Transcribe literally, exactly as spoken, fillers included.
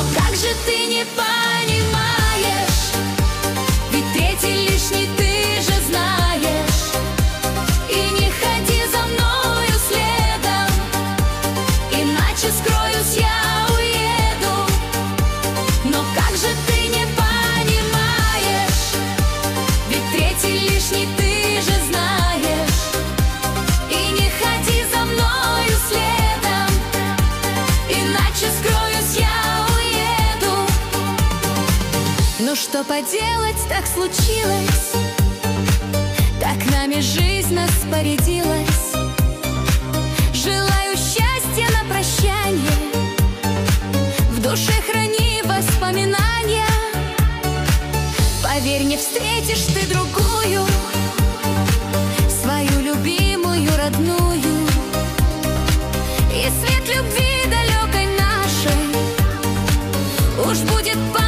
как же ты не понимаешь? Ведь третий лишний ты же знаешь. И не ходи за мною следом, иначе скроюсь, я уеду. Но как же ты не понимаешь? Ведь третий лишний ты же знаешь. И не ходи за мною следом, иначе скроюсь, я уеду. Ну что поделать, так случилось, так нами жизнь распорядилась. Желаю счастья на прощанье, в душе храни воспоминания. Поверь, не встретишь ты другую, свою любимую, родную. И свет любви далекой нашей уж будет по